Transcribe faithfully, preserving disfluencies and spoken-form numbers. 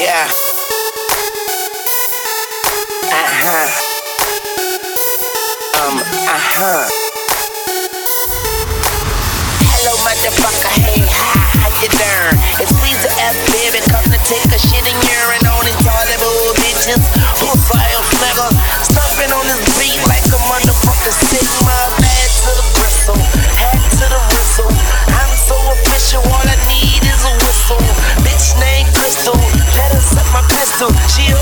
Yeah. Uh-huh. Um, uh-huh. Hello, motherfucker, hey, hi, how you doing? It's Weezy F, baby, come to take a shit and urine on these toilet bowl bitches. Who's fire nigga? Stumping on this beat like a motherfucker Sigma. Bad to the bristle, hat to the whistle. I'm so official, all I need is a whistle. Bitch named Crystal, let her suck my pistol. She